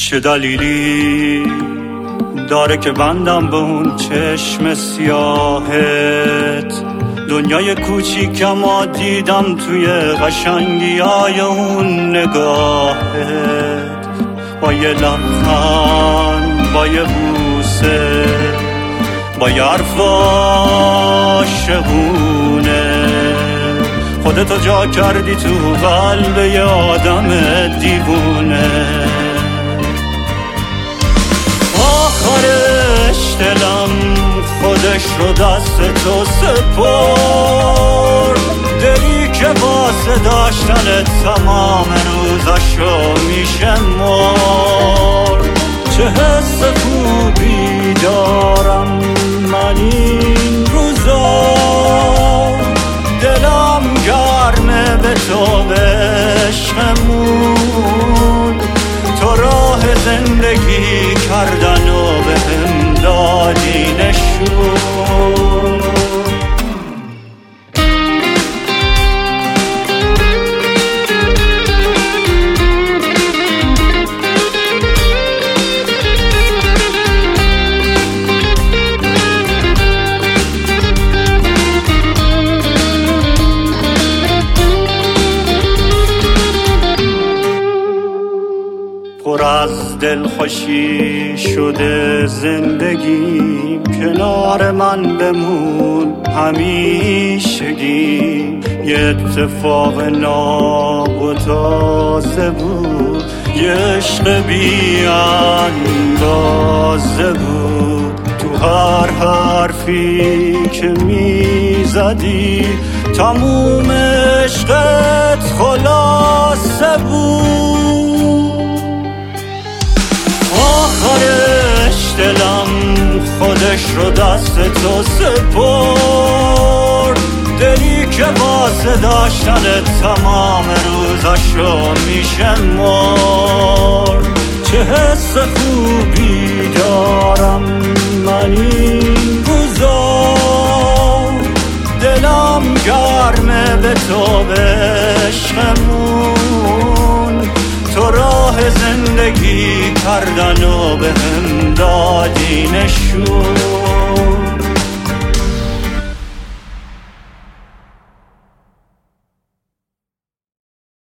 چه دلیلی داره که بندم به اون چشم سیاهت؟ دنیای کوچیکم دیدم توی قشنگی های اون نگاهت، با یه لبخند، با یه بوسه، با یه حرف عاشقونه، خودتو جا کردی تو قلب یه آدم دیوونه. آخرش دلم خودش رو دست تو سپرد، دلی که واسه داشتن تمام روزاشو میشه مرد. چه حس خوبی دارم من این روزا، دلم گرمه به تو به عشقمون، تو راه زندگی کردن و به هم دادی نشون. پر از دلخوشی شده زندگی، کنار من بمون همیشگی. یه اتفاق ناب و تازه بود، یه عشق بی اندازه بود. تو هر حرفی که میزدی تموم عشقت خلاصه بود. آخرش دلم خودش رو دست تو سپرد، دلی که واسه داشتن تمام روزاشو میشه مرد. چه حس خوبی دارم من این روزا، دلم گرمه به تو به عشقمون، تو راه زندگی کردن و به هم دادی نشون.